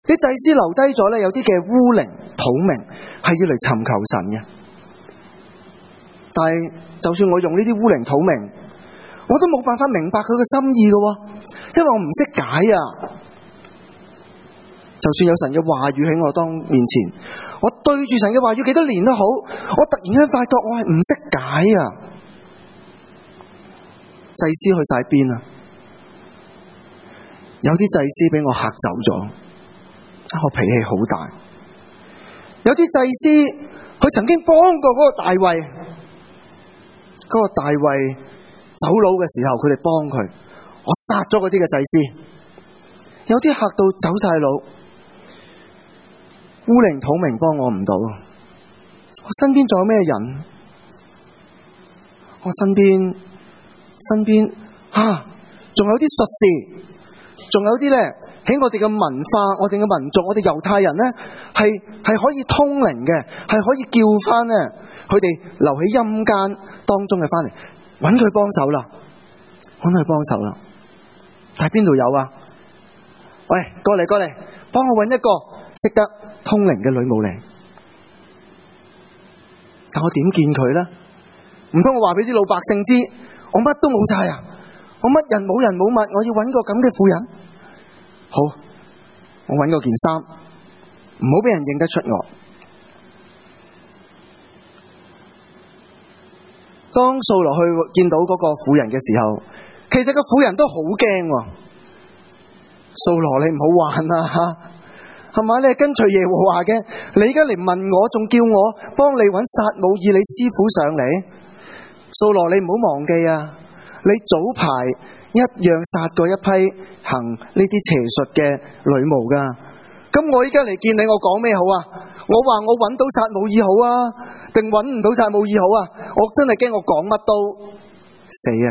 啲祭司留低咗咧，有啲嘅烏靈土明係要嚟尋求神嘅。但係就算我用呢啲烏靈土明，我都冇辦法明白佢嘅心意嘅，因為我唔識解啊。就算有神嘅話語喺我當面前，我對住神嘅話語幾多年都好，我突然間發覺我係唔識解啊。祭司去晒邊啊？有啲祭司俾我嚇走咗，我脾氣好大。有啲祭司佢曾經幫過嗰個大衛，嗰個大衛走佬嘅時候，佢哋幫佢，我殺咗嗰啲嘅祭司。有啲嚇到走晒佬，烏靈土明幫我唔到。我身邊仲有咩人？我身邊仲有啲術士，仲有啲咧喺我哋嘅文化、我哋嘅民族、我哋猶太人咧，係可以通靈嘅，係可以叫翻咧佢哋留喺陰間當中嘅翻嚟，揾佢幫手啦，但係邊度有啊？喂，過嚟，幫我揾一個識得通靈嘅女巫嚟。但我點見佢咧？唔通我話俾啲老百姓知，我乜都冇晒啊？我乜人冇人冇物，我要揾個咁嘅婦人。好，我揾個件衫，唔好俾人認得出我。當掃羅去見到嗰個婦人嘅時候，其實個婦人都好驚。掃羅，你唔好玩啊，係嘛？你係跟隨耶和華嘅，你而家嚟問我，仲叫我幫你揾撒母耳你師傅上嚟？掃羅，你唔好忘記啊！你早排一樣殺過一批行呢啲邪術嘅女巫噶。咁我依家嚟見你，我講咩好啊？我話我揾到撒母耳好啊，定揾唔到撒母耳好啊？我真係驚我講乜都死啊！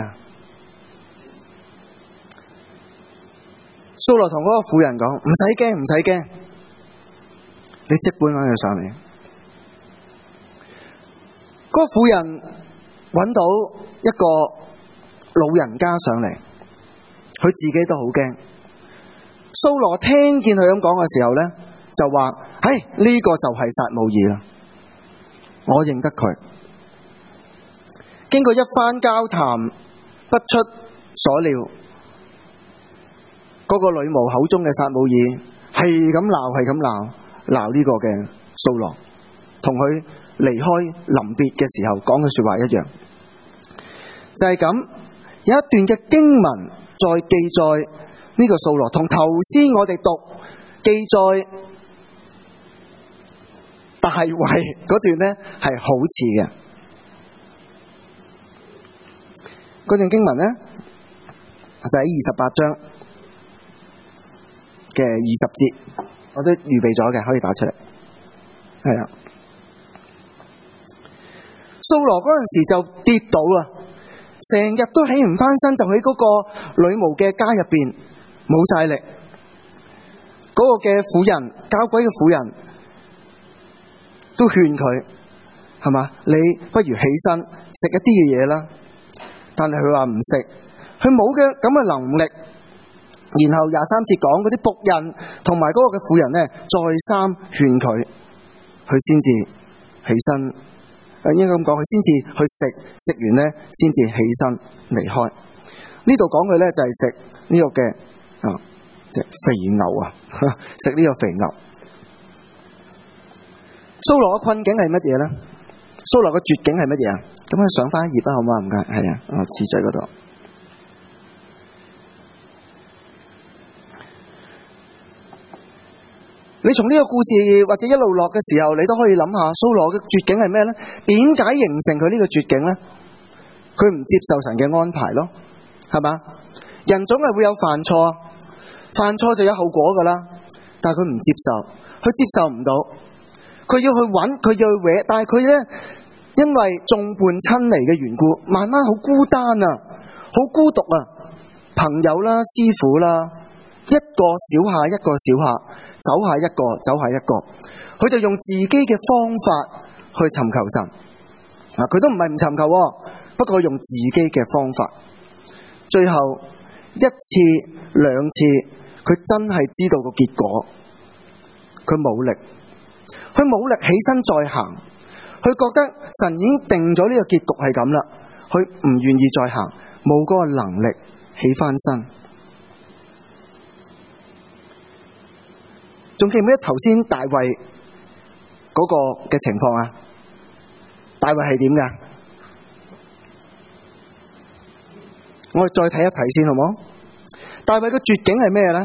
掃羅同嗰個婦人講：唔使驚，你即管揾佢上嚟。嗰個婦人揾到一個老人家上嚟，佢自己都好驚。掃羅聽見佢咁講嘅時候咧，就話：呢個就係撒母耳啦，我認得佢。經過一番交談，不出所料，嗰個女巫口中嘅撒母耳係咁鬧呢個嘅掃羅，同佢離開臨別嘅時候講嘅說話一樣，就係咁。有一段嘅經文再記載呢個掃羅，同頭先我哋讀記載大衛嗰段呢係好似嘅。嗰段經文呢就喺28章嘅20節，我都預備咗嘅，可以打出嚟。係啊，掃羅嗰陣時就跌倒啦，成日都起唔翻身，就喺嗰個女巫嘅家入邊冇晒力。嗰個嘅婦人，交鬼嘅婦人都勸佢，係嘛？你不如起身食一啲嘅嘢啦。但係佢話唔食，佢冇嘅咁嘅能力。然後23節講嗰啲僕人同埋嗰個嘅婦人呢，再三勸佢，佢先至起身。應該咁講，佢先至去食完呢，先至起身離開。呢度講佢呢，就係食呢個嘅即係肥牛啊，食呢個肥牛。掃羅嘅困境係乜嘢呢？掃羅嘅絕境係乜嘢啊？咁佢上翻一頁啦，好唔好？唔該，係啊，次序嗰度。你從呢個故事或者一路落嘅時候，你都可以諗下掃羅嘅絕境係咩呢？點解形成佢呢個絕境呢？佢唔接受神嘅安排咯，係嘛？人總係會有犯錯，犯錯就有後果噶啦。但係佢唔接受，佢接受唔到，佢要去揾，佢要去搲，但係佢呢，因為眾叛親離嘅緣故，慢慢好孤單啊，好孤獨啊。朋友啦，師傅啦，一個小下一個小下，走下一個，佢就用自己嘅方法去尋求神。佢都唔係唔尋求，不過用自己嘅方法。最後一次兩次，佢真係知道個結果， 佢冇力，起身再行，佢覺得神已經定咗呢個結局係咁啦，佢唔願意再行，冇嗰個能力起翻身。仲記唔記得頭先大衛嗰個嘅情況啊？大衛係點㗎？我哋再睇一睇先好唔好？大衛嘅絕境係咩咧？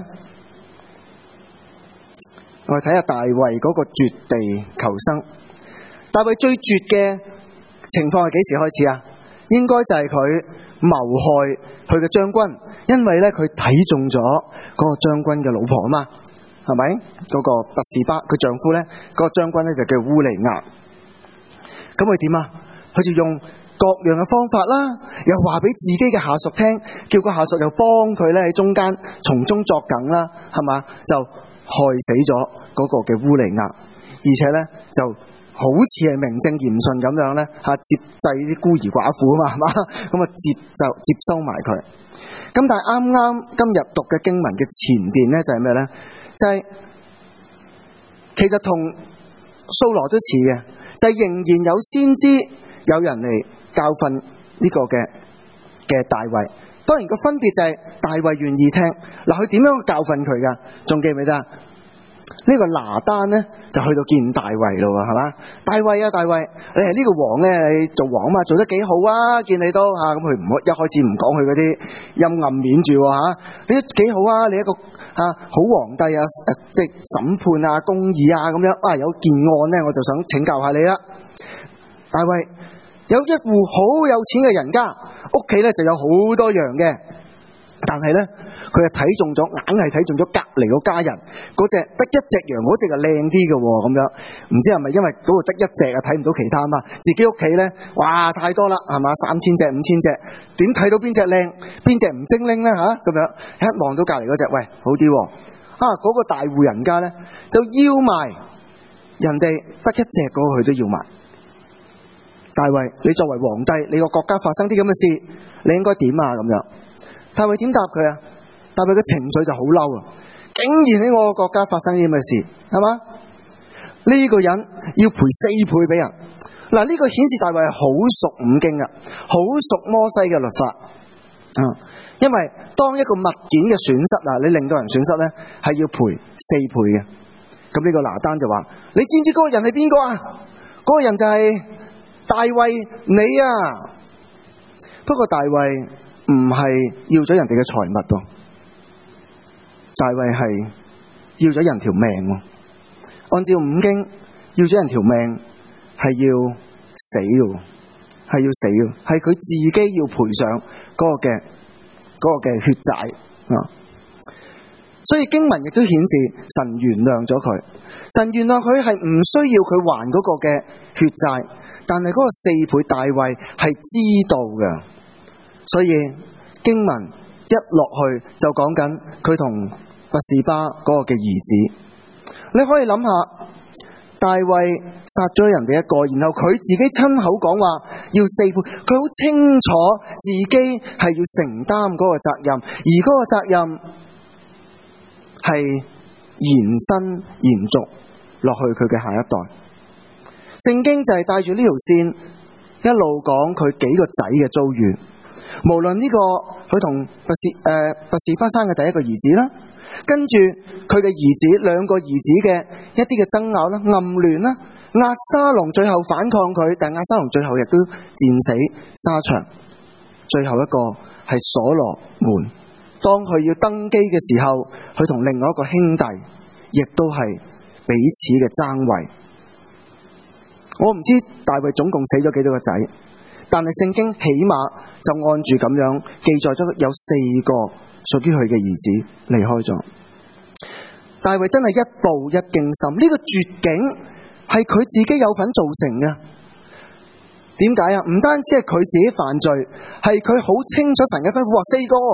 我哋睇下大衛嗰個絕地求生。大衛最絕嘅情況係幾時開始啊？應該就係佢謀害佢嘅將軍，因為咧佢睇中咗嗰個將軍嘅老婆啊嘛。係咪？嗰個拔示巴佢丈夫咧，嗰個將軍咧就叫烏利亞。咁佢點啊？佢就用各樣嘅方法啦，又話俾自己嘅下屬聽，叫個下屬又幫佢咧喺中間從中作梗啦，係嘛？就害死咗嗰個嘅烏利亞，而且咧就好似係名正言順咁樣咧接濟啲孤兒寡婦啊嘛，係嘛？咁啊接收埋佢。咁但係啱啱今日讀嘅經文嘅前邊咧就係咩咧？就係其實同掃羅都似嘅，就係仍然有先知有人嚟教訓呢個嘅大衛。當然個分別就係大衛願意聽。嗱，佢點樣教訓佢噶？仲記唔記得？呢個拿單咧就去到見大衛咯，係嘛？大衛啊，大衛，你係呢個王咧，你做王嘛，做得幾好啊？見你都咁佢唔一開始唔講佢嗰啲陰暗面住你都幾好啊？你一個好皇帝啊，即係審判啊、公義啊咁樣有件案咧，我就想請教下你啦。大衛有一戶好有錢嘅人家，屋企咧就有好多羊嘅，但係咧佢係睇中咗，硬係睇中咗隔離嗰家人嗰隻得一隻羊，嗰隻係靚啲嘅咁樣。唔知係咪因為嗰度得一隻睇唔到其他嘛？自己屋企咧，哇太多啦，係嘛？3000隻、5000隻，點睇到邊隻靚，邊隻唔精靈咧咁樣？一望到隔離嗰隻，喂好啲嗰個大戶人家咧就要埋人哋得一隻嗰個，佢都要埋。大衛，你作為皇帝，你個國家發生啲咁嘅事，你應該點啊？咁樣，大衛點答佢啊？大衛嘅情緒就好嬲啊！竟然喺我個國家發生啲咁嘅事，係嘛？呢個人要賠4倍俾人。嗱，呢個顯示大衛係好熟五經啊，好熟摩西嘅律法。因為當一個物件嘅損失你令到人損失咧，係要賠4倍嘅。咁呢個拿單就話：你知唔知嗰個人係邊個啊？嗰個人就係大衛你啊！不過大衛唔係要咗人哋嘅財物噃，大衛係要咗人條命喎。按照五經，要咗人條命係要死嘅，係要死嘅，係佢自己要賠上嗰個嘅血債啊！所以經文亦都顯示神原諒咗佢，神原諒佢係唔需要佢還嗰個嘅血債，但係嗰個4倍大衛係知道嘅。所以經文一落去就講緊佢同拔示巴嗰個嘅兒子。你可以諗下，大衛殺咗人哋一個，然後佢自己親口講話要4倍，佢好清楚自己係要承擔嗰個責任，而嗰個責任係延伸延續落去佢嘅下一代。聖經就係帶住呢條線一路講佢幾個仔嘅遭遇，無論呢個佢同拔示巴生嘅第一個兒子啦，跟住佢嘅兒子兩個兒子嘅一啲嘅爭拗啦、暗亂啦，押沙龍最後反抗佢，但押沙龍最後亦都戰死沙場。最後一個係所羅門，當佢要登基嘅時候，佢同另外一個兄弟亦都係彼此嘅爭位。我唔知大衛總共死咗幾多個仔，但係聖經起碼就按住咁樣記載咗有4個屬於佢嘅兒子離開咗。大衛真係一步一驚心，呢個絕境係佢自己有份造成嘅。點解啊？唔單止係佢自己犯罪，係佢好清楚神嘅吩咐話4個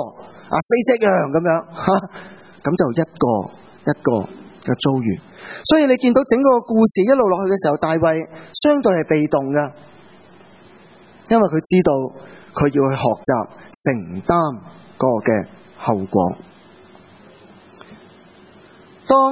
4隻羊咁樣咁就一個一個嘅遭遇。所以你見到整個故事一路落去嘅時候，大衛相對係被動噶，因為佢知道佢要去學習承擔嗰個嘅後果。當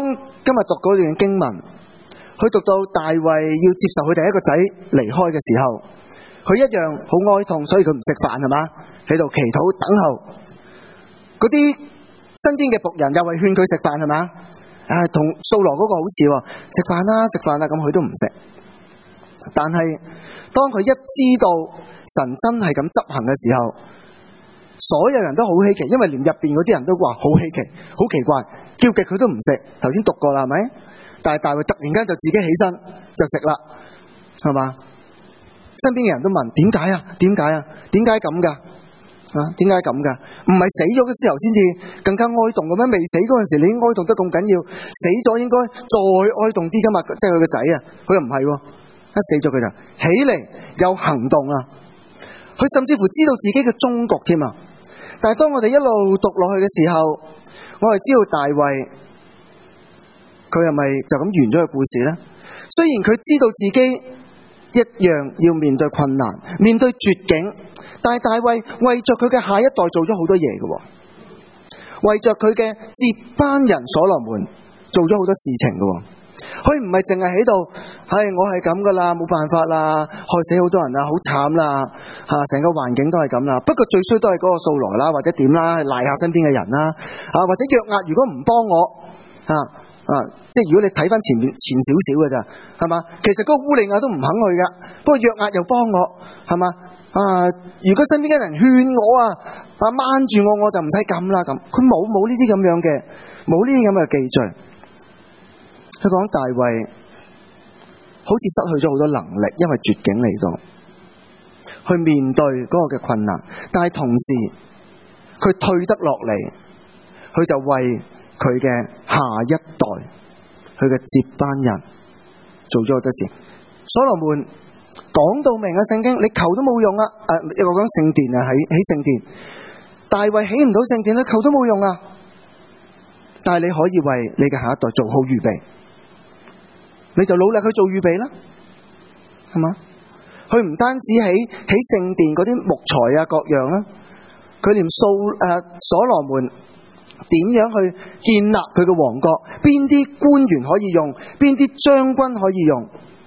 今日讀嗰段經文，佢讀到大衛要接受佢第一個仔離開嘅時候，佢一樣好哀痛，所以佢唔食飯係嘛，喺度祈禱等候。嗰啲身邊嘅僕人又係勸佢食飯係嘛，同掃羅嗰個好似食飯啦食飯啦，咁佢都唔食。但係當佢一知道神真係咁執行嘅時候，所有人都好稀奇，因為連入邊嗰啲人都話好稀奇，好奇怪，叫極佢都唔食。頭先讀過啦，係咪？但係大衛突然間就自己起身就食啦，係嘛？身邊嘅人都問點解啊？點解啊？點解咁噶？點解咁噶？唔係死咗嘅時候先至更加哀慟嘅咩？未死嗰陣時你已經哀慟得咁緊要，死咗應該再哀慟啲噶嘛？即係佢個仔啊，佢又唔係，一死咗佢就起嚟有行動啊！佢甚至乎知道自己嘅終局添啊！但係當我哋一路讀落去嘅時候，我哋知道大衛佢係咪就咁完咗個故事呢？雖然佢知道自己一樣要面對困難，面對絕境，但係大衛為着佢嘅下一代做咗好多嘢嘅，為着佢嘅接班人所羅門做咗好多事情嘅。佢唔係淨係喺度，我係咁噶啦，冇辦法啦，害死好多人啦，好慘啦，成個環境都係咁啦。不過最衰都係嗰個掃羅啦，或者點啦，賴下身邊嘅人啦，或者約押如果唔幫我，即係如果你睇翻前少少嘅咋，係嘛？其實嗰個烏利亞都唔肯去噶，不過約押又幫我，係嘛？如果身邊嘅人勸我掹住我，我就唔使咁啦咁。佢冇呢啲咁樣嘅，冇呢啲咁嘅記敘。佢講大衛好似失去咗好多能力，因為絕境嚟到去面對嗰個嘅困難，但係同時佢退得落嚟，佢就為佢嘅下一代，佢嘅接班人做咗好多事。所羅門講到明嘅聖經，你求都冇用啊！我講聖殿啊，起聖殿，大衛起唔到聖殿，你求都冇用啊！但係你可以為你嘅下一代做好預備。你就努力去做預備啦，係嘛？佢唔單止起聖殿嗰啲木材各樣啦，佢連所羅門點樣去建立佢嘅王國，邊啲官員可以用，邊啲將軍可以用，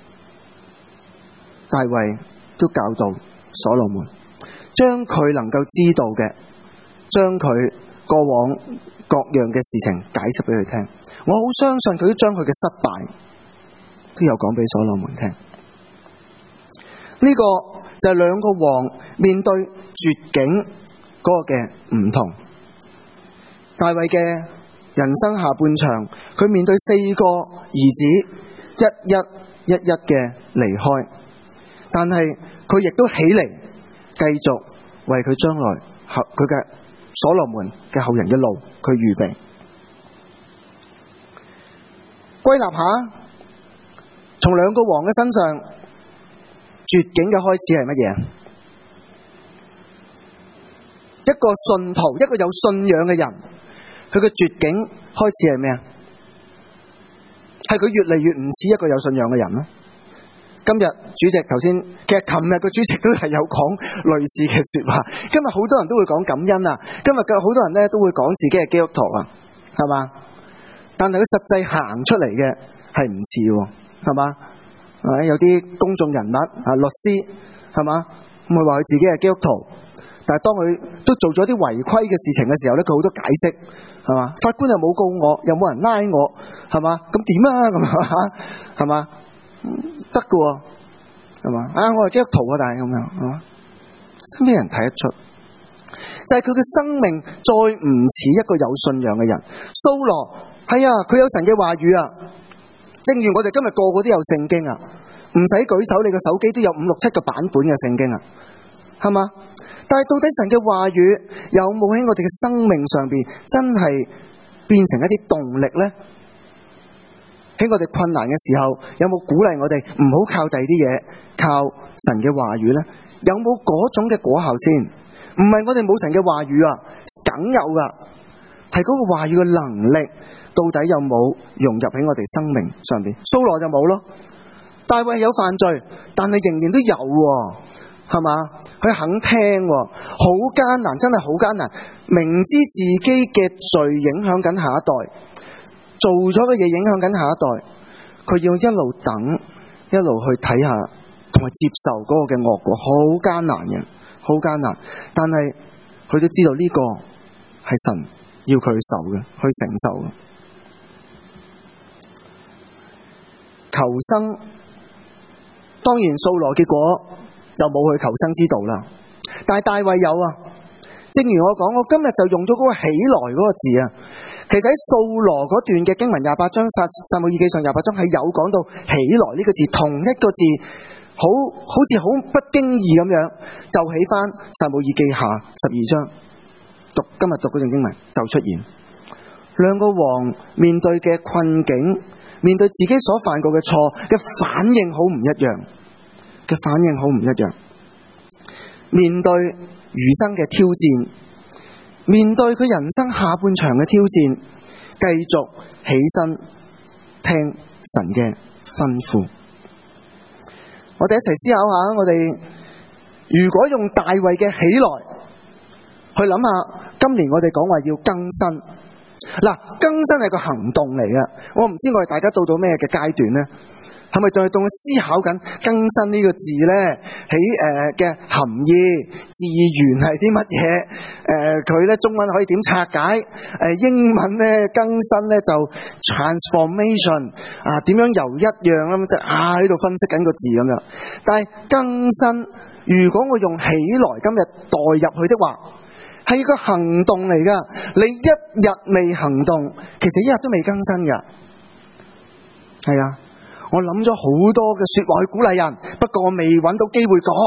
大衛都教導所羅門，將佢能夠知道嘅，將佢過往各樣嘅事情解釋俾佢聽。我好相信佢都將佢嘅失敗都有講俾所羅門聽。呢個就係兩個王面對絕境嗰個嘅唔同。大衛嘅人生下半場，佢面對4個兒子一一嘅離開，但係佢亦都起嚟繼續為佢將來佢嘅所羅門嘅後人嘅路佢預備。歸納下，從兩個王嘅身上，絕境嘅開始係乜嘢？一個信徒，一個有信仰嘅人，佢嘅絕境開始係咩啊？係佢越嚟越唔似一個有信仰嘅人啦。今日主席頭先，其實琴日個主席都係有講類似嘅說話。今日好多人都會講感恩啊，今日嘅好多人咧都會講自己係基督徒啊，係嘛？但係佢實際行出嚟嘅係唔似，係嘛？有啲公眾人物律師，係嘛？咁佢話佢自己係基督徒，但係當佢都做咗啲違規嘅事情嘅時候咧，佢好多解釋，係嘛？法官又冇告我，又冇人拉我，係嘛？咁點啊？咁係嘛？得㗎喎，係嘛？我係基督徒啊，但係咁樣，係嘛？身邊人睇得出，就係佢嘅生命再唔似一個有信仰嘅人。掃羅係啊，佢有神嘅話語啊，正如我哋今日個個都有聖經啊，唔使舉手，你個手機都有5、6、7個版本嘅聖經啊，係嘛？但係到底神嘅話語有冇喺我哋嘅生命上邊真係變成一啲動力呢？喺我哋困難嘅時候，有冇鼓勵我哋唔好靠第二啲嘢，靠神嘅話語呢？有冇嗰種嘅果效先？唔係我哋冇神嘅話語啊，梗有噶，係嗰個話語嘅能力到底有冇融入喺我哋生命上邊？掃羅就冇咯，大衛有犯罪，但係仍然都有，係嘛？佢肯聽，好艱難，真係好艱難，明知自己嘅罪影響緊下一代， 做咗嘅嘢影響緊下一代，佢要一路等，一路去睇下同埋接受嗰個嘅惡果，好艱難嘅，好艱難。但係佢都知道呢個係神要佢去受嘅，去承受嘅。求生，當然掃羅結果就冇去求生之道啦。但係大衛有啊，正如我講，我今日就用咗嗰個起來嗰個字啊。其實喺掃羅嗰段嘅經文28章，撒母耳記上28章係有講到起來呢個字，同一個字好似好不經意咁樣就起翻撒母耳記下12章今日讀嗰段經文就出現。兩個王面對嘅困境，面對自己所犯過嘅錯嘅反應好唔一樣，面對餘生嘅挑戰，面對佢人生下半場嘅挑戰，繼續起身聽神嘅吩咐。我哋一齊思考下，我哋如果用大衛嘅起來去諗下，今年我哋講話要更新。嗱，更新係個行動嚟嘅，我唔知我哋大家到咩嘅階段呢？係咪仲係思考緊更新呢個字呢？喺嘅含義、字源係啲乜嘢？佢咧中文可以點拆解？英文咧更新咧就 transformation 啊，點樣由一樣咁即係喺度分析緊個字咁樣。但係更新，如果我用起來今日代入去的話，係個行動嚟噶。你一日未行動，其實一日都未更新噶。係啊。我諗咗好多嘅說話去鼓勵人，不過我未揾到機會講，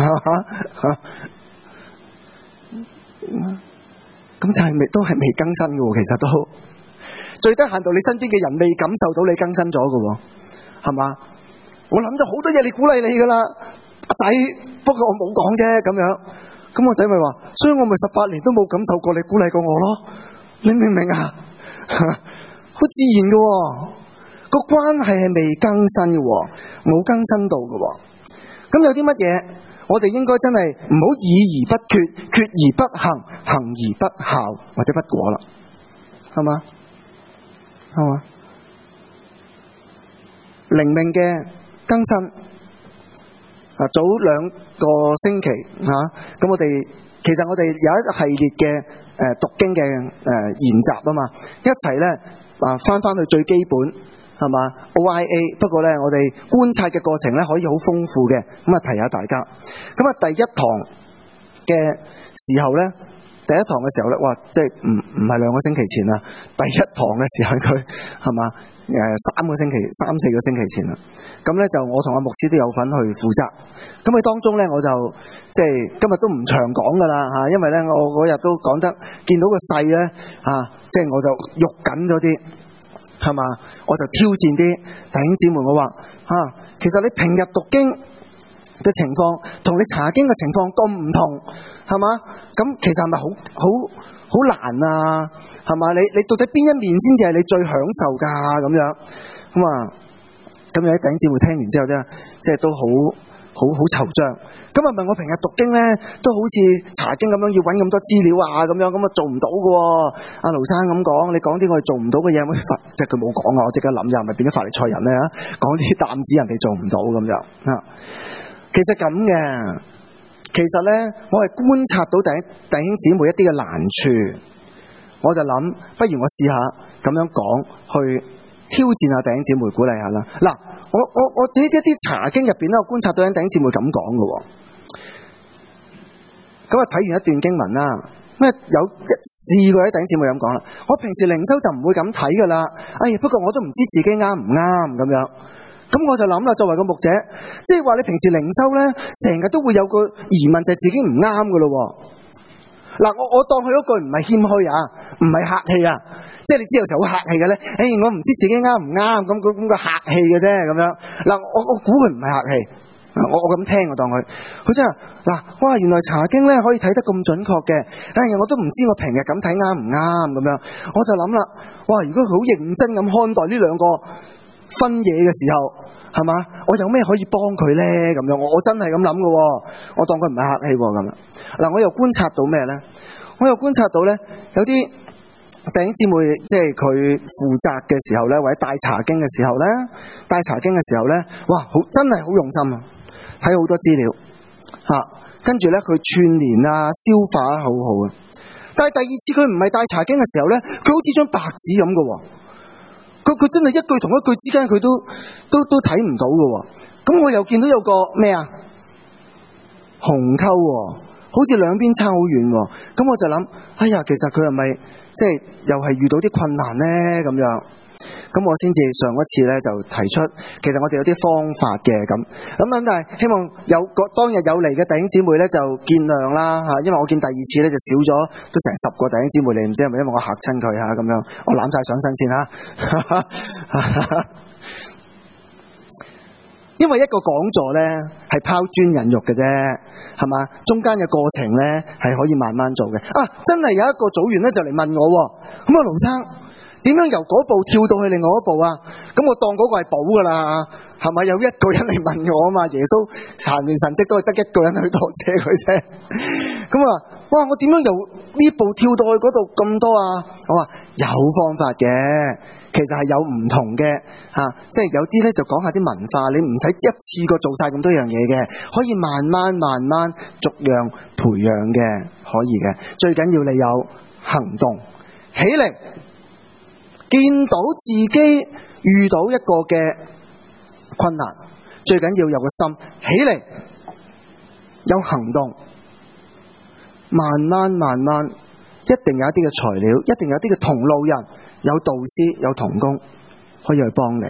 咁就係都係未更新嘅。其實都最低限度你身邊嘅人未感受到你更新咗嘅，係嘛？我諗咗好多嘢嚟鼓勵你噶啦，阿仔，不過我冇講啫咁樣。咁我仔咪話，所以我咪18年都冇感受過你鼓勵過我咯。你明唔明啊？好自然嘅。個關係係未更新嘅，冇更新到嘅。咁有啲乜嘢，我哋應該真係唔好議而不決，決而不行，行而不效或者不果啦，係嘛？靈命嘅更新啊，早2個星期咁我哋其實我哋有一系列嘅讀經嘅研習啊嘛，一齊咧翻去最基本。係嘛 OIA， 不過咧我哋觀察嘅過程咧可以好豐富嘅，咁啊提下大家。咁啊第一堂嘅時候咧，哇，即係唔係2個星期前啦，第一堂嘅時候佢係嘛3個星期、3、4個星期前啦。咁咧就我同阿牧師都有份去負責。咁喺當中咧我就即係今日都唔長講噶啦吓，因為咧我嗰日都講得見到個勢咧即係我就喐緊咗啲。係嘛？我就挑戰啲弟兄姊妹，我話其實你平日讀經嘅情況同你查經嘅情況咁唔同，係嘛？咁其實係咪好難啊？係嘛？你到底邊一面先至係你最享受噶咁樣？咁有啲弟兄姊妹聽完之後咧，即係都好惆悵。咁啊問我平日讀經咧，都好似查經咁樣要揾咁多資料咁樣，咁啊做唔到嘅。阿盧生咁講，你講啲我哋做唔到嘅嘢，即係佢冇講啊，我即刻諗又係咪變咗法利賽人咧？講啲擔子人哋做唔到咁樣其實咁嘅，其實咧我係觀察到弟兄姊妹一啲嘅難處，我就諗，不如我試下咁樣講，去挑戰下弟兄姊妹，鼓勵下啦。嗱，我喺一啲查經入邊咧，我觀察到弟兄姊妹咁講嘅。咁睇完一段經文啦，咩有試過啲弟兄姊妹咁講啦。我平時靈修就唔會咁睇噶啦。不過我都唔知自己啱唔啱咁樣。咁我就諗啦，作為個牧者，即係話你平時靈修咧，成日都會有個疑問，就係自己唔啱噶咯。嗱，我當佢嗰句唔係謙虛唔係客氣即係你知有時候好客氣嘅咧。我唔知自己啱唔啱，咁個客氣嘅啫咁樣。嗱，我估佢唔係客氣。我咁聽，我當佢真係哇！原來查經咧可以睇得咁準確嘅，我都唔知我平日咁睇啱唔啱咁樣。我就諗啦，哇！如果佢好認真咁看待呢兩個分野嘅時候，係嘛？我有咩可以幫佢咧？咁樣我真係咁諗嘅，我當佢唔係客氣咁樣。我又觀察到咩咧？我又觀察到咧，有啲弟兄姊妹，即係佢負責嘅時候咧，或者帶查經嘅時候咧，哇，真係好用心啊，睇好多資料吓，跟住咧佢串聯啊，消化得好好啊。但係第二次佢唔係帶查經嘅時候咧，佢好似張白紙咁嘅，佢真係一句同一句之間佢都睇唔到嘅。咁我又見到有個咩啊，鴻溝，好似兩邊差好遠。咁我就諗，哎呀，其實佢係咪即係又係遇到啲困難咧咁樣？咁我先至上一次咧就提出，其實我哋有啲方法嘅咁，但係希望當日有嚟嘅弟兄姊妹咧就見諒啦吓，因為我見第二次咧就少咗都成10個弟兄姊妹嚟，唔知係咪因為我嚇親佢吓咁樣，我攬晒上身先吓。因為一個講座咧係拋磚引玉嘅啫，係嘛？中間嘅過程咧係可以慢慢做嘅。真係有一個組員咧就嚟問我，咁啊盧生點樣由嗰步跳到去另外一步啊？咁我當嗰個係寶噶啦，係咪？有一個人嚟問我啊嘛，耶穌行完神蹟都係得一個人去多謝佢啫。咁哇，我點樣由呢步跳到去嗰度咁多啊？我話有方法嘅。其實係有唔同嘅即係有啲咧就講下啲文化，你唔使一次過做晒咁多樣嘢嘅，可以慢慢逐樣培養嘅，可以嘅。最緊要你有行動起嚟，見到自己遇到一個嘅困難，最緊要有個心起嚟，有行動，慢慢一定有一啲嘅材料，一定有啲嘅同路人，有導師，有同工可以去幫你。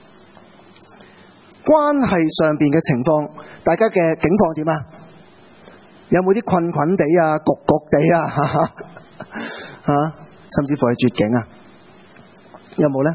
關係上邊嘅情況，大家嘅境況點啊？有冇啲困地啊、焗地啊甚至乎係絕境啊？有冇呢？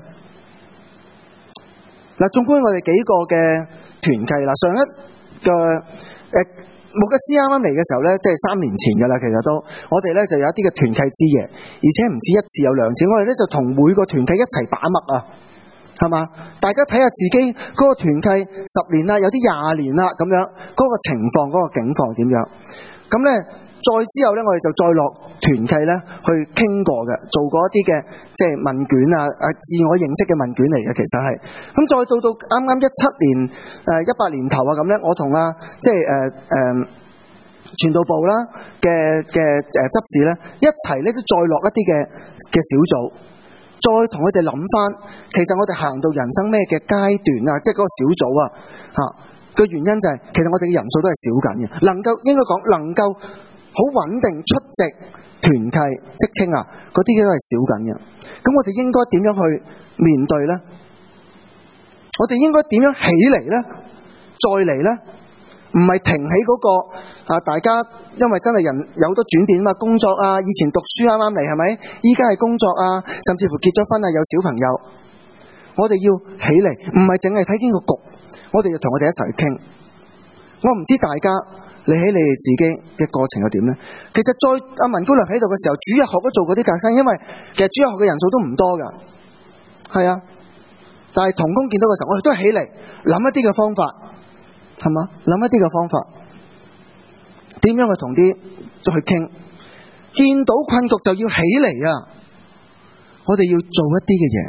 縱觀我哋幾個嘅團契啦，上一個牧吉斯啱啱嚟嘅時候呢，即係3年前噶啦，其實都我哋呢就有一啲嘅團契之夜，而且唔止1次，有2次，我哋呢就同每個團契一齊把脈啊，係嘛？大家睇下自己嗰個團契10年啦，有啲20年啦，咁樣嗰個情況、嗰個境況點樣？咁呢，再之後呢，我哋就再落團契呢去傾過嘅，做過一啲嘅即係問卷啊，自我認識嘅問卷嚟嘅，其實係咁。再到啱啱17年18年頭啊咁呢，我同即係傳道部啦嘅執事呢一齊呢都再落一啲嘅小組，再同佢哋諗翻，其實我哋行到人生咩嘅階段啊，即係嗰個小組個原因就係其實我哋嘅人數都係少緊嘅，應該講能夠好穩定出席團契職稱嗰啲都係少緊嘅。咁我哋應該點樣去面對呢？我哋應該點樣起嚟呢？再嚟呢？唔係停喺嗰個大家因為真係人有好多轉變嘛，工作以前讀書啱啱嚟係咪？依家係工作甚至乎結咗婚有小朋友，我哋要起嚟，唔係淨係睇見個局，我哋要同我哋一齊去傾。我唔知大家你喺你哋自己嘅過程又點呢？其實在阿文姑娘喺度嘅時候，主日學都做過啲革新，因為其實主日學嘅人數都唔多噶，係啊。但係同工見到嘅時候，我哋都係起嚟諗一啲嘅方法，係嘛？諗一啲嘅方法，點樣去同啲再去傾？見到困局就要起嚟啊！我哋要做一啲嘅嘢。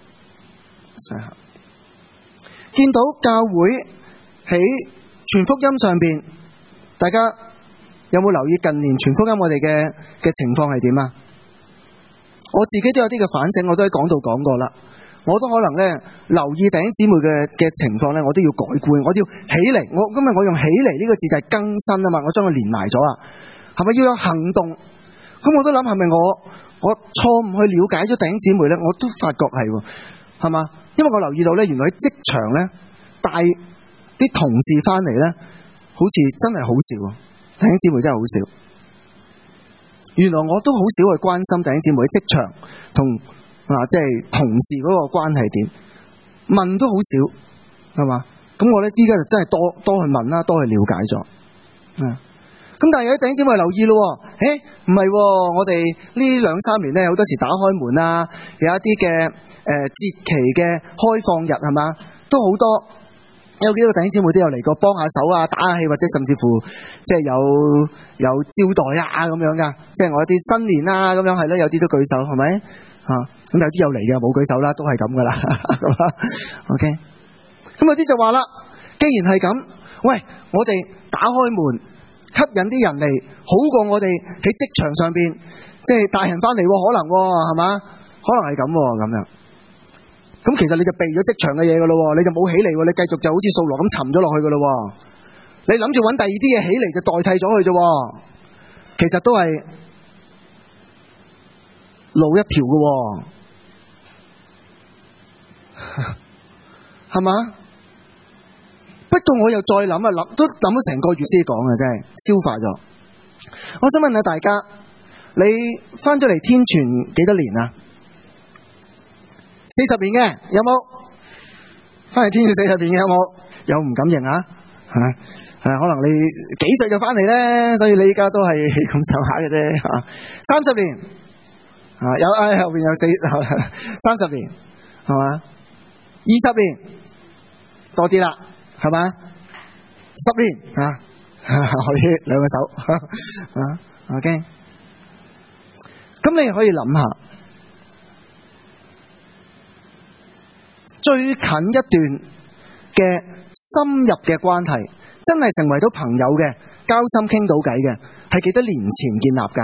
見到教會喺傳福音上邊，大家有冇留意近年傳福音我哋嘅情況係點啊？我自己都有啲嘅反省，我都喺講道講過啦。我都可能咧留意弟兄姊妹嘅情況咧，我都要改觀，我都要起嚟。今日我用起嚟呢個字就係更新啊嘛，我將佢連埋咗係咪要有行動？咁我都諗係咪我錯誤去了解咗弟兄姊妹咧？我都發覺係嘛？因為我留意到咧，原來喺職場咧帶啲同事翻嚟咧，好似真係好少，弟兄姊妹真係好少。原來我都好少去關心弟兄姊妹喺職場同即係同事嗰個關係點，問都好少，係嘛？咁我咧依家就真係多去問啦，多去了解咗。咁但係有啲弟兄姊妹留意咯，唔係，我哋呢2-3年咧，好多時打開門啦，有一啲嘅節期嘅開放日係嘛，都好多。 有幾個弟兄姊妹都有嚟過幫下手啊，打下氣，或者甚至乎即係有招待啊咁樣噶。即係我啲新年啊咁樣係啦，有啲都舉手係咪啊？咁有啲有嚟嘅，冇舉手啦，都係咁噶啦。OK， 咁有啲就話啦，既然係咁，喂，我哋打開門吸引啲人嚟，好過我哋喺職場上邊即係帶人翻嚟，可能係嘛？可能係咁咁樣。咁其實你就避咗職場嘅嘢噶咯，你就冇起嚟，你繼續就好似掃羅咁沉咗落去噶咯。你諗住揾第二啲嘢起嚟就代替咗佢啫，其實都係路一條噶，係嘛？不過我又再諗啊，都諗咗成個月先講啊，真係消化咗。我想問下大家，你翻咗嚟天傳幾多年啊？40年嘅有冇？翻嚟天傳40年嘅有冇？有唔敢認啊？可能你幾歲就翻嚟咧，所以你依家都係咁上下嘅啫。30年有後邊有30年係嘛？20年多啲啦，係嘛？10年可以兩個手OK。咁你可以諗下。最近一段嘅深入嘅關係，真係成為到朋友嘅，交心傾到偈嘅，係幾多年前建立噶？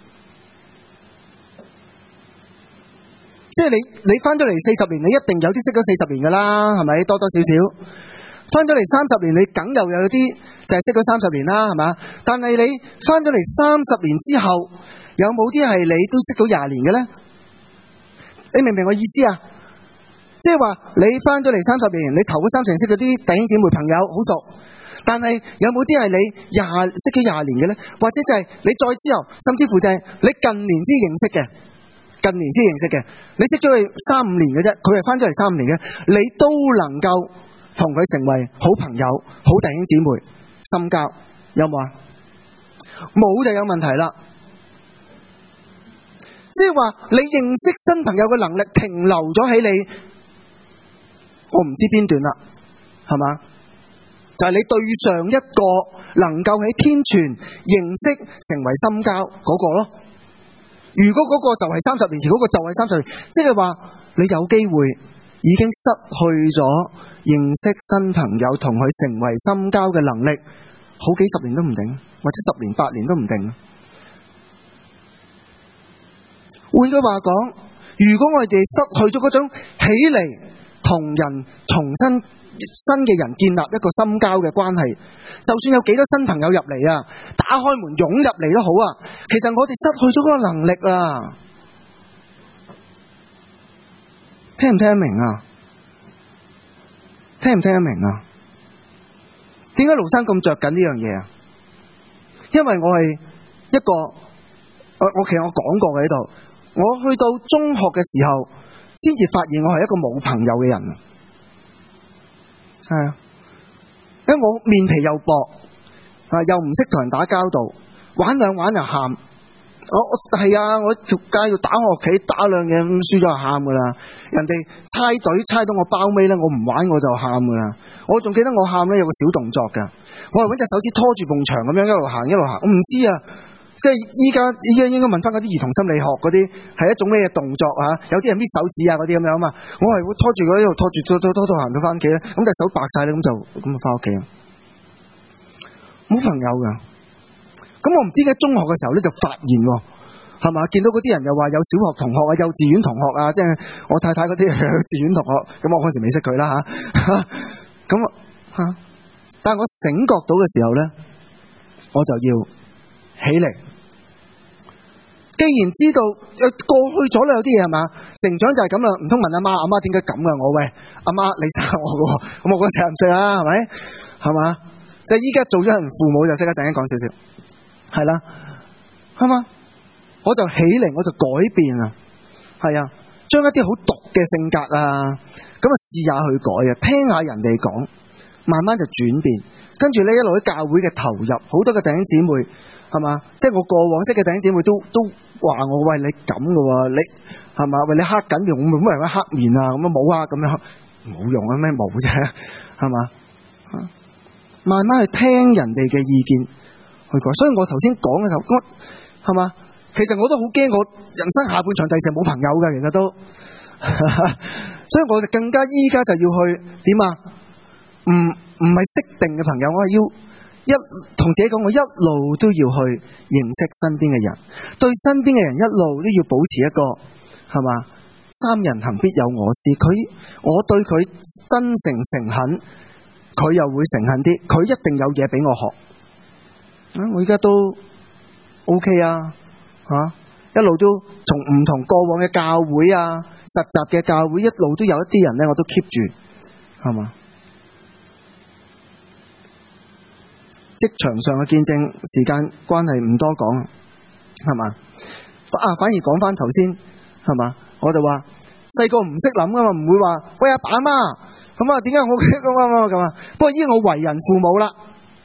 即係你翻咗嚟40年，你一定有啲識咗40年噶啦，係咪？多多少少翻咗嚟30年，你梗又有啲就係識咗30年啦，係嘛？但係你翻咗嚟30年之後，有冇啲係你都識到20年嘅咧？你明唔明我意思啊？即係話你翻咗嚟30年，你頭嗰30年識嗰啲弟兄姊妹朋友好熟，但係有冇啲係你識咗20年嘅咧？或者就係你再之後，甚至乎就係你近年先認識嘅，你識咗佢3-5年嘅啫，佢係翻咗嚟3-5年嘅，你都能夠同佢成為好朋友、好弟兄姊妹、深交，有冇啊？冇就有問題啦。即係話你認識新朋友嘅能力停留咗喺你。我唔知邊段啦，係嘛？就係你對上一個能夠喺天傳認識成為深交嗰個咯。如果嗰個就係30年前嗰個就係30年，即係話你有機會已經失去咗認識新朋友同佢成為深交嘅能力，好幾十年都唔定，或者10年8年都唔定。換句話講，如果我哋失去咗嗰種起嚟同人重新嘅人建立一個深交嘅關係，就算有幾多新朋友入嚟啊，打開門湧入嚟都好啊，其實我哋失去咗嗰個能力啊，聽唔聽得明啊？聽唔聽得明啊？點解盧生咁着緊呢樣嘢啊？因為我係一個其實我講過嘅喺度，我去到中學嘅時候，先至發現我係一個冇朋友嘅人，係啊，因為我面皮又薄又唔識同人打交道，玩兩玩就喊，係啊，我條街度打我屋企打兩嘢咁輸咗就喊噶啦，人哋猜隊猜到我包尾咧，我唔玩我就喊噶啦，我仲記得我喊咧有個小動作噶，我係搵隻手指拖住埲牆咁樣一路行，我唔知啊。即係依家應該問翻嗰啲兒童心理學嗰啲係一種咩動作啊？有啲人搣手指啊嗰啲咁樣啊嘛，我係會拖住佢一路拖住拖行到翻屋企咧，咁隻手白晒咧，咁就翻屋企啊，冇朋友噶。咁我唔知喺中學嘅時候咧就發現係嘛，見到嗰啲人又話有小學同學啊、幼稚園同學啊，即係我太太嗰啲幼稚園同學，咁我嗰時未識佢啦咁但係我醒覺到嘅時候咧，我就要起嚟。既然知道過去咗啦，有啲嘢係嘛，成長就係咁啦，唔通問阿媽點解咁噶？我喂阿媽你生我噶，咁我嗰陣40歲啦，係咪？係嘛？就依家做咗人父母就識得陣間講少少，係啦，係嘛？我就起嚟，我就改變啊，係啊，將一啲好毒嘅性格啊，咁啊試下去改啊，聽下人哋講，慢慢就轉變，跟住咧一路喺教會嘅投入，好多嘅弟兄姊妹。係嘛？即係我過往識嘅弟兄姊妹都話我喂你咁嘅喎，你係嘛？喂你黑緊面，我冇乜人黑面啊，咁啊冇啊，咁樣冇用啊咩冇啫，係嘛？ 慢慢去聽人哋嘅意見去改。所以我頭先講嘅時候，係嘛？其實我都好驚，我人生下半場第時冇朋友㗎，其實都，所以我就更加依家就要去點啊？唔係識定嘅朋友，我係要同自己講，我一路都要去認識身邊嘅人，對身邊嘅人一路都要保持一個係嘛？三人行必有我師，我對佢真誠誠懇，佢又會誠懇啲，佢一定有嘢俾我學。我而家都 OK 啊，一路都從唔同過往嘅教會啊、實習嘅教會，一路都有一啲人咧，我都 keep 住，係嘛？職場上嘅見證，時間關係唔多講，係嘛？反而講翻頭先，係嘛？我就話細個唔識諗噶嘛，唔會話喂阿爸阿媽咁啊，點解我咁啊？不過依家我為人父母啦，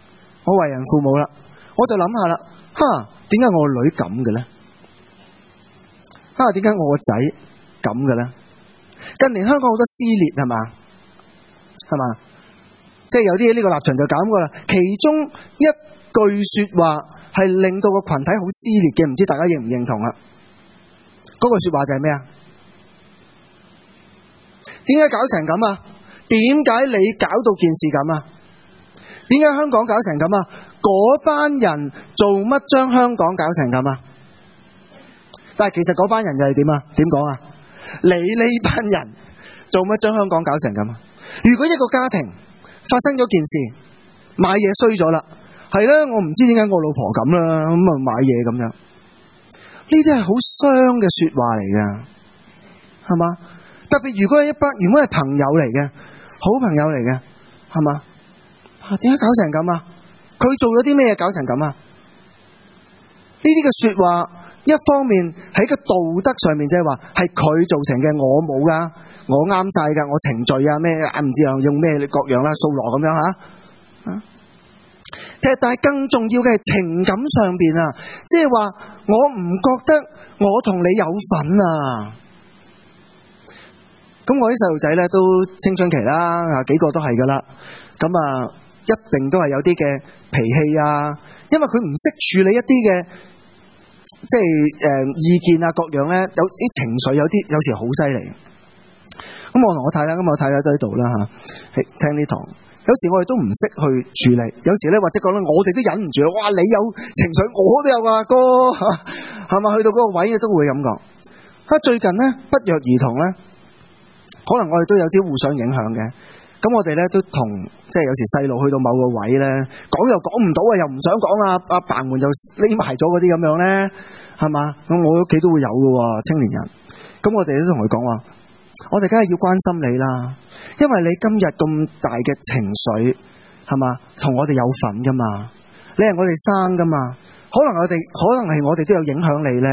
我就諗下啦，點解我個女咁嘅咧？點解我個仔咁嘅咧？近年香港好多撕裂，係嘛？即係有啲呢個立場就咁噶啦。其中一句說話係令到個群體好撕裂嘅，唔知大家認唔認同啊？嗰句說話就係咩啊？點解搞成咁啊？點解你搞到件事咁啊？點解香港搞成咁啊？嗰班人做乜將香港搞成咁啊？但係其實嗰班人又係點啊？點講啊？你呢班人做乜將香港搞成咁啊？如果一個家庭發生咗件事，買嘢衰咗啦，係啦，我唔知點解我老婆咁啦，咁啊買嘢咁樣，呢啲係好傷嘅說話嚟㗎，係嘛？特別如果係朋友嚟嘅，好朋友嚟嘅，係嘛？點解搞成咁啊？佢做咗啲咩嘢搞成咁啊？呢啲嘅說話，一方面喺個道德上面，即係話係佢造成嘅，我冇噶，我啱晒噶，我程序啊咩唔知用咩各樣啦，數羅咁樣吓。但係更重要嘅係情感上邊啊，即係話我唔覺得我同你有份啊。咁我啲細路仔咧都青春期啦，幾個都係噶啦。咁一定都係有啲嘅脾氣啊，因為佢唔識處理一啲嘅即係意見啊各樣咧，有啲情緒有時好犀利。咁我同我太太，咁我太太都喺度啦吓，聽呢堂。有時我哋都唔識去處理，有時咧或者講咧，我哋都忍唔住啦。哇，你有情緒，我都有啊，哥，係咪？去到嗰個位都會咁講。最近咧不約而同咧，可能我哋都有啲互相影響嘅。咁我哋咧都同即係有時細路去到某個位咧，講又講唔到啊，又唔想講啊，阿爸們就匿埋咗嗰啲咁樣咧，係嘛？咁我屋企都會有嘅青年人。咁我哋都同佢講話，我哋梗係要關心你啦，因為你今日咁大嘅情緒，係嘛？同我哋有份噶嘛？你係我哋生噶嘛？可能係我哋都有影響你咧。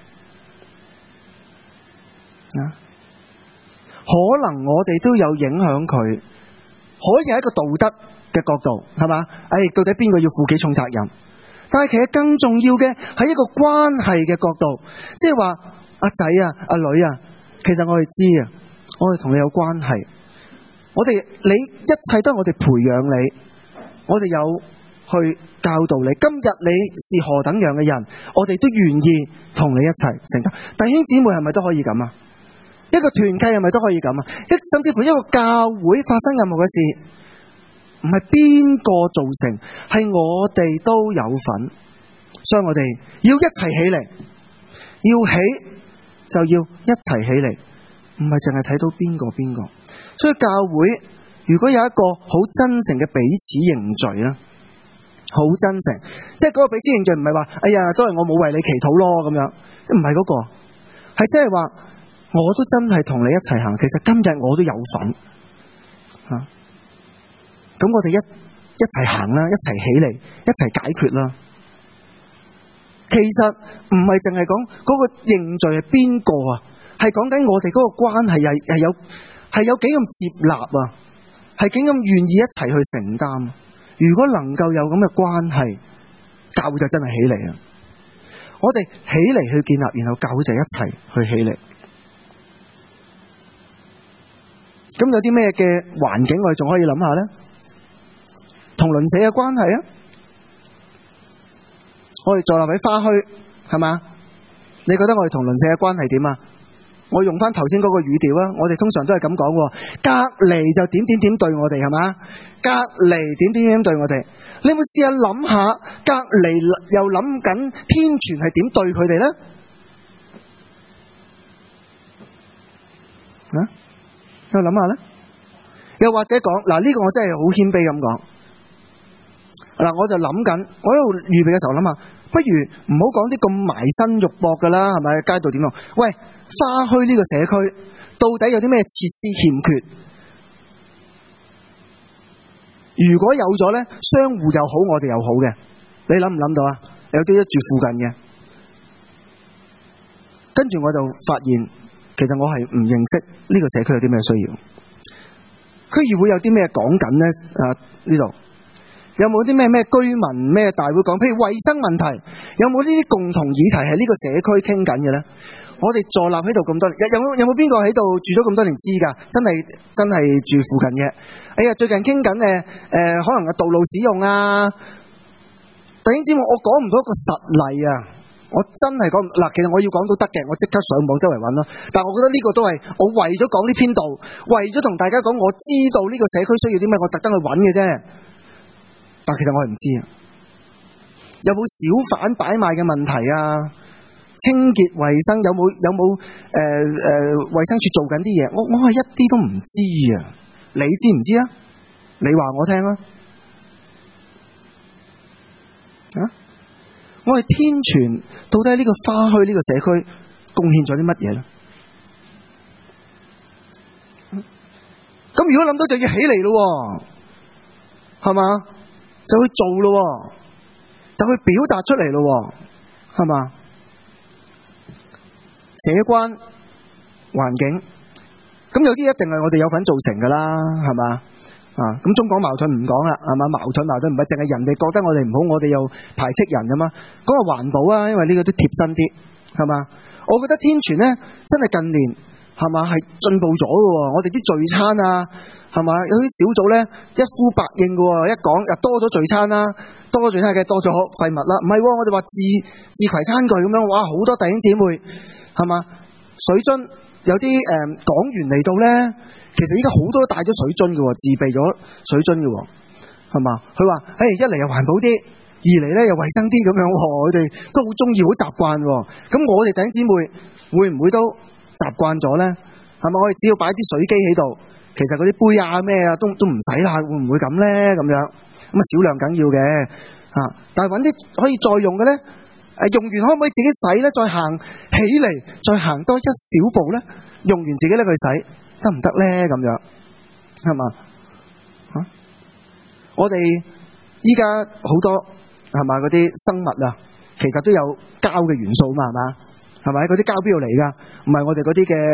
可能我哋都有影響佢，可以係一個道德嘅角度，係嘛？到底邊個要負幾重責任？但係其實更重要嘅係一個關係嘅角度，即係話阿仔啊、阿女啊，其實我哋知啊，我哋同你有關係，你一切都係我哋培養你，我哋有去教導你。今日你是何等樣嘅人，我哋都願意同你一齊成長。弟兄姊妹係咪都可以咁啊？一個團契係咪都可以咁啊？甚至乎一個教會發生任何嘅事，唔係邊個造成，係我哋都有份，所以我哋要一齊起嚟，要起就要一齊起嚟，唔係淨係睇到邊個。所以教會如果有一個好真誠嘅彼此認罪啦，好真誠，即係嗰個彼此認罪唔係話哎呀都係我冇為你祈禱咯咁樣，唔係嗰個，係即係話。我都真係同你一齊行，其實今日我都有份咁我哋一齊行啦，一齊起嚟，一齊解決啦。其實唔係淨係講嗰個認罪係邊個啊，係講緊我哋嗰個關係係有幾咁接納啊，係幾咁願意一齊去承擔。如果能夠有咁嘅關係，教會就真係起嚟啊！我哋起嚟去建立，然後教會就一齊去起嚟。咁有啲咩嘅環境我哋仲可以諗下呢？ 同鄰舍嘅關係啊。我哋坐立喺花墟，係嘛？你覺得我哋同鄰舍嘅關係點啊？我用翻頭先嗰個語調啊，我哋通常都係咁講喎，隔離就點點點對我哋，係嘛？隔離點點點對我哋，你有冇試下諗下，隔離又諗緊天傳係點對佢哋咧？啊，再諗下咧，又或者講嗱，呢個我真係好謙卑咁講，嗱，我就諗緊，我喺度預備嘅時候諗下，不如唔好講啲咁埋身肉搏噶啦，係咪？街道點樣？喂，花墟呢個社區到底有啲咩設施欠缺？如果有咗呢，商戶又好，我哋又好嘅，你諗唔諗到啊？有啲住附近嘅，跟住我就發現，其實我係唔認識呢個社區有啲咩需要。區議會有啲咩講緊呢？呢度有冇啲咩居民咩大會講？譬如衛生問題，有冇呢啲共同議題係呢個社區傾緊嘅呢？我哋坐立喺度咁多年，有冇邊個喺度住咗咁多年知㗎？真係住附近嘅。哎呀，最近傾緊可能道路使用啊。弟兄姊妹，我講唔到一個實例啊，我真係講唔嗱。其實我要講到得嘅，我即刻上網周圍揾咯。但係我覺得呢個都係我為咗講呢篇道，為咗同大家講，我知道呢個社區需要啲咩，我特登去揾嘅啫。但其實我係唔知啊。有冇小販擺賣嘅問題啊？清潔衛生有冇衛生署做緊啲嘢？我係一啲都唔知啊！你知唔知啊？你話我聽啊！我係天傳，到底呢個花墟呢個社區貢獻咗啲乜嘢咧？咁如果諗到就要起嚟咯，係嘛？就去做咯，就去表達出嚟咯，係嘛？社關環境，咁有啲一定係我哋有份造成噶啦，係嘛？咁中港矛盾唔講啦，係嘛？矛盾唔係淨係人哋覺得我哋唔好，我哋又排斥人噶嘛？講個環保啊，因為呢個都貼身啲，係嘛？我覺得天傳咧，真係近年係嘛係進步咗噶，我哋啲聚餐啊，係嘛？有啲小組咧一呼百應噶，一講又多咗聚餐啦，多咗聚餐嘅多咗廢物啦，唔係，我哋話自攜餐具咁樣，哇，好多弟兄姊妹。係嘛？水樽有啲講員嚟到咧，其實依家好多帶咗水樽嘅，自備咗水樽嘅，係嘛？佢話：一嚟又環保啲，二嚟咧又衛生啲咁樣，佢哋都好中意，好習慣。咁我哋弟兄姊妹會唔會都習慣咗咧？係嘛？我哋只要擺啲水機喺度，其實嗰啲杯啊咩啊都唔使啦，會唔會咁咧？咁樣咁啊少量緊要嘅但係揾啲可以再用嘅咧。用完可唔可以自己洗咧？再行起嚟，再行多一小步咧？用完自己咧去洗得唔得咧？咁樣係嘛？我哋依家好多係嘛嗰啲生物啊，其實都有膠嘅元素嘛，係嘛？係咪？嗰啲膠邊度嚟㗎？唔係我哋嗰啲嘅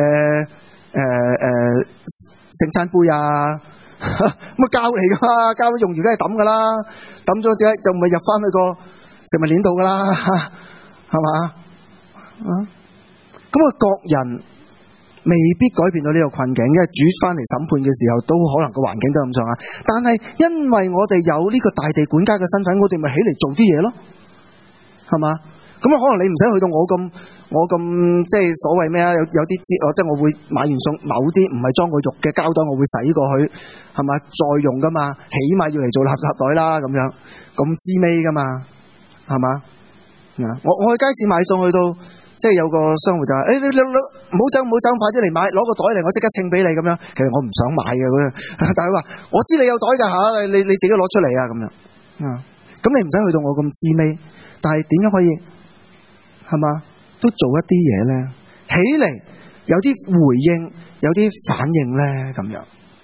聖餐杯啊，咁膠嚟㗎嘛？膠用完梗係抌㗎啦，抌咗之後就咪入翻去個食物鏈到噶啦，係嘛？咁各人未必改變到呢個困境，因為主翻嚟審判嘅時候，都可能個環境都咁上下。但係因為我哋有呢個大地管家嘅身份，我哋咪起嚟做啲嘢咯，係嘛？咁可能你唔使去到我咁即係所謂咩啊？有啲即係我會買完餸，某啲唔係裝過肉嘅膠袋，我會洗過去，係嘛？再用噶嘛，起碼要嚟做垃圾袋啦，咁樣咁滋味噶嘛。係嘛？我去街市買餸，去到即係有個商戶就話：你唔好走，快啲嚟買，攞個袋嚟，我即刻稱俾你咁樣。其實我唔想買嘅嗰樣，但係佢話我知你有袋㗎嚇，你自己攞出嚟啊咁樣。咁你唔使去到我咁滋味，但係點樣可以係嘛？都做一啲嘢咧，起嚟有啲回應，有啲反應咧咁樣。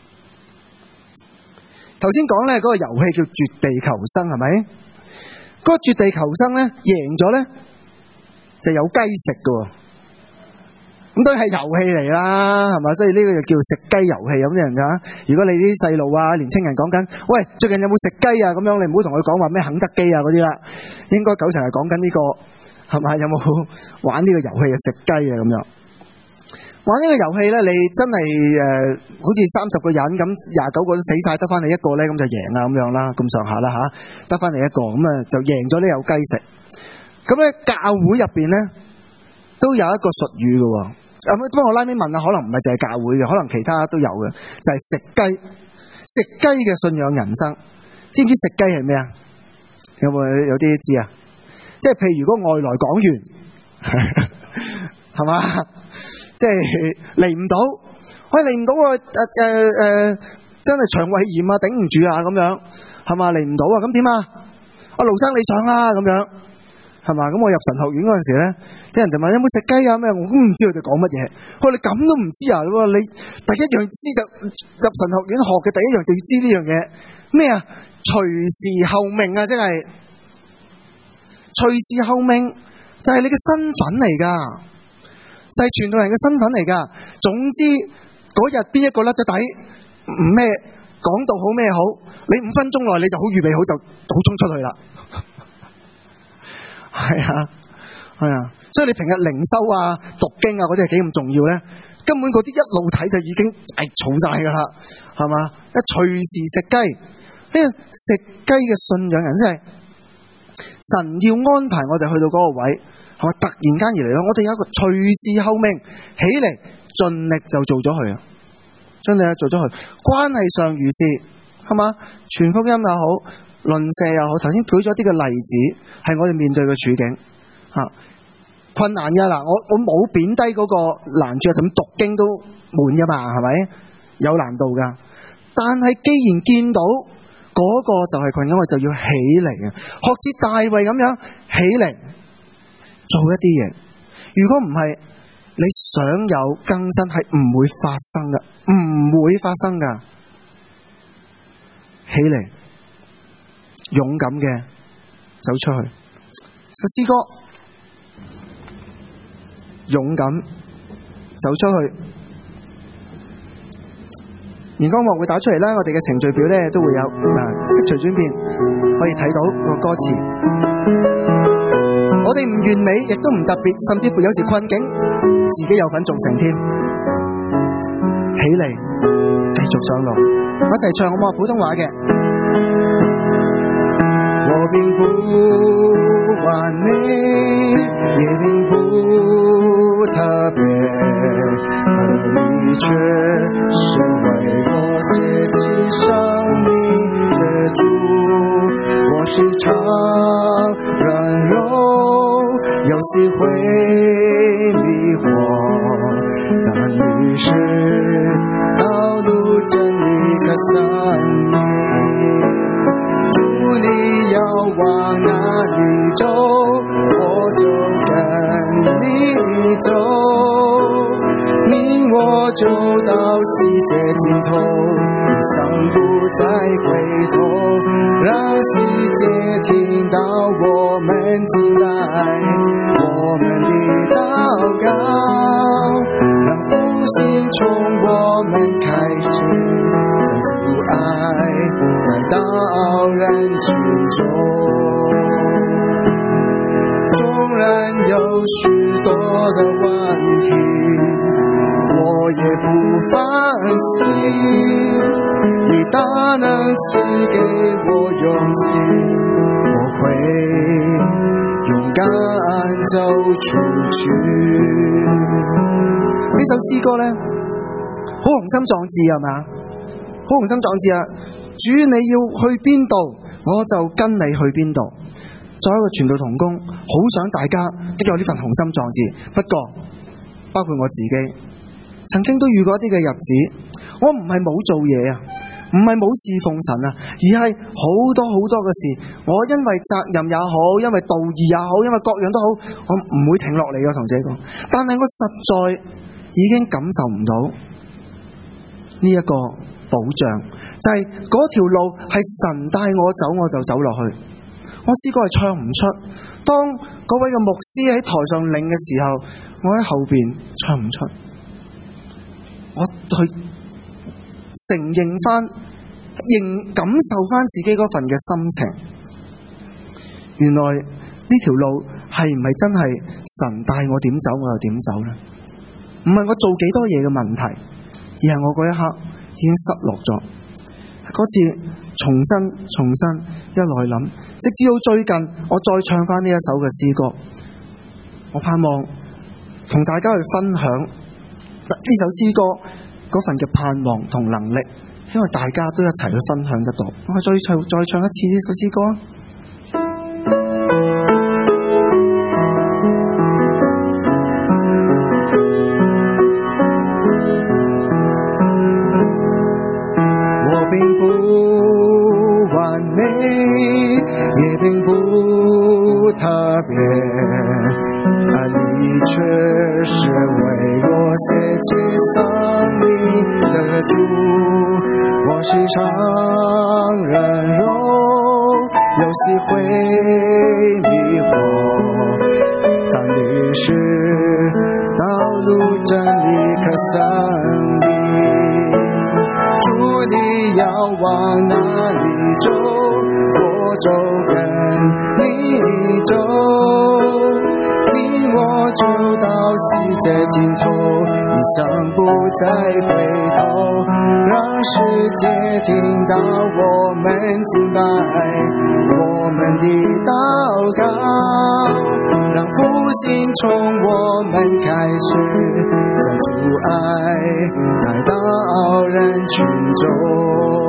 頭先講咧嗰個遊戲叫絕地求生，係咪？嗰個絕地求生咧，贏咗咧就有雞食㗎，咁都係遊戲嚟啦，係嘛？所以呢個就叫食雞遊戲咁樣㗎。如果你啲細路啊、年青人講緊，喂，最近有冇食雞啊？咁樣你唔好同佢講話咩肯德基啊嗰啲啦，應該九成係講緊呢個係咪？有冇玩呢個遊戲啊？食雞啊咁樣。 玩呢個遊戲咧，你真係好似30個人咁，29個都死晒，得翻你一個咧，咁就贏啦咁樣啦，咁上下啦吓，得翻你一個，咁啊就贏咗呢，有雞食。咁咧教會入邊咧都有一個術語嘅，不過我拉尾問啊，可能唔係淨係教會嘅，可能其他都有嘅，就係食雞。食雞嘅信仰人生，知唔知食雞係咩啊？有啲知啊？即係譬如如果外來講完，係嘛？即係嚟唔到，喂嚟唔到啊！真係腸胃炎啊，頂唔住啊咁樣，係嘛？嚟唔到啊，咁點啊？阿盧生你上啦咁樣，係嘛？咁我入神學院嗰陣時咧，啲人就問有冇食雞啊咩？我都唔知佢哋講乜嘢。我話你咁都唔知啊？你第一樣知就入神學院學嘅第一樣就要知呢樣嘢咩啊？隨時候命啊！真係隨時候命就係你嘅身份嚟噶。就係傳道人嘅身份嚟噶。總之嗰日邊一個甩咗底唔咩講到好咩好，你5分鐘內你就好預備好就倒衝出去啦。係啊，所以你平日靈修啊、讀經啊嗰啲係幾咁重要咧？根本嗰啲一路睇就已經嘈晒噶啦，係嘛？一隨時食雞，呢個食雞嘅信仰人真係神要安排我哋去到嗰個位。係咪突然間而嚟咯？我哋有一個隨時候命起嚟，盡力就做咗佢啊！盡力做咗佢，關係上如是，係嘛？傳福音又好，鄰舍又好。頭先舉咗啲嘅例子，係我哋面對嘅處境吓，困難嘅嗱。我冇貶低嗰個難處，甚至讀經都悶噶嘛，係咪？有難度噶。但係既然見到嗰個就係困難，我就要起嚟啊！學似大衛咁樣起嚟。做一啲嘢，如果唔係，你想有更新係唔會發生噶，唔會發生噶。起嚟，勇敢嘅走出去。首詩歌，勇敢走出去。熒光幕會打出嚟啦，我哋嘅程序表咧都會有色隨轉變，可以睇到個歌詞。我哋唔完美，亦都唔特別，甚至乎有時困境，自己有份造成添。起嚟，繼續上路，我一齊唱好唔好？普通話嘅。我並不完美，也並不特別，而你卻是為我捨棄生命的主。我時常軟弱，有時會迷惑，但你是道路真理和生命。主你要往哪裡走，我就跟你走，領我走到世界盡頭，想不再回頭，讓世界聽到我們進來，我們的禱告，讓復興從我們開始，將主愛帶到人群中。縱然有許多的問題，我也不放棄，你大能賜給我勇氣，我會勇敢走出去。呢首詩歌呢，好雄心壯志係嘛？好雄心壯志啊！主你要去邊度，我就跟你去邊度。作為一個傳道同工，好想大家都有呢份雄心壯志。不過，包括我自己，曾經都遇過一啲嘅日子，我唔係冇做嘢啊，唔係冇侍奉神啊，而係好多好多嘅事，我因為責任也好，因為道義也好，因為各樣都好，我唔會停落嚟嘅，同自己講。但係我實在已經感受唔到呢一個保障，就係嗰條路係神帶我走，我就走落去。我試過係唱唔出，當嗰位嘅牧師喺台上領嘅時候，我喺後邊唱唔出。我去承認翻，感受翻自己嗰份嘅心情。原來呢條路係唔係真係神帶我點走，我就點走呢？ 唔係我做幾多嘢嘅問題，而係我嗰一刻已經失落咗。嗰次重新一來諗，直至到最近我再唱翻呢一首嘅詩歌，我盼望同大家去分享呢首詩歌嗰份嘅盼望同能力，因為大家都一齊去分享得到。我再唱一次呢首詩歌。我並不完美，也並不特別，你卻是為我捨棄生命的主。我時常軟弱，有時會迷惑，但你是道路真理和生命。主你要往哪裡走，我就跟你走，你我就到世界盡頭，一生不再回頭，讓世界聽到我們敬拜，我們的禱告，讓復興從我們開始，在主愛來到人群中，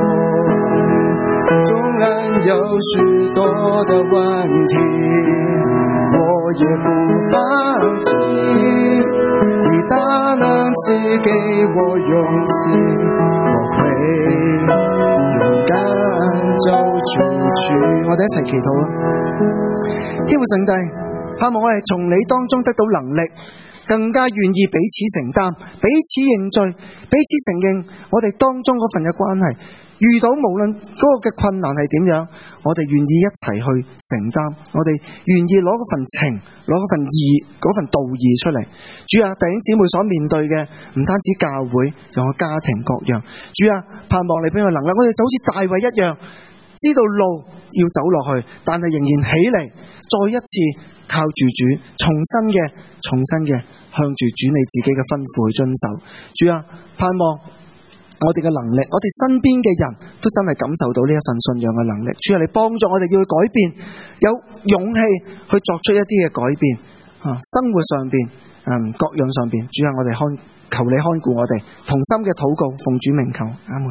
縱然有許多的問題，我也不放棄，你大能賜給我勇氣，我會勇敢走出去。我哋一齊祈禱啊！天父上帝，盼望我哋從你當中得到能力，更加願意彼此承擔，彼此認罪，彼此承認我哋當中嗰份嘅關係。遇到無論嗰個嘅困難係點樣，我哋願意一齊去承擔，我哋願意攞嗰份情，攞嗰份義，嗰份道義出嚟。主啊，弟兄姊妹所面對嘅唔單止教會，仲有家庭各樣。主啊，盼望你俾我能力，我哋就好似大衛一樣，知道路要走落去，但係仍然起嚟，再一次靠住主，重新嘅向住主你自己嘅吩咐去遵守。主啊，盼望我哋嘅能力，我哋身邊嘅人都真係感受到呢一份信仰嘅能力。主啊，你幫助我哋要去改變，有勇氣去作出一啲嘅改變生活上邊各樣上邊。主啊，我哋求你看顧我哋，同心嘅禱告，奉主名求，阿門。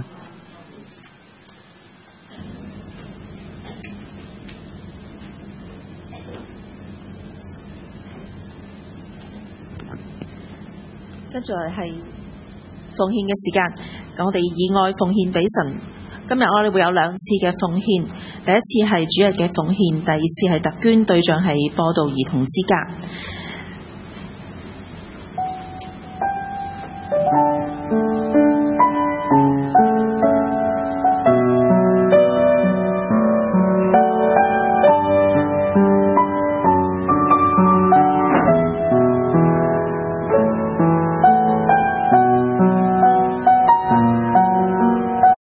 跟住係奉獻嘅時間。我哋以愛奉獻俾神。今日我哋會有2次嘅奉獻，第一次係主日嘅奉獻，第二次係特捐，對象係播道兒童之家。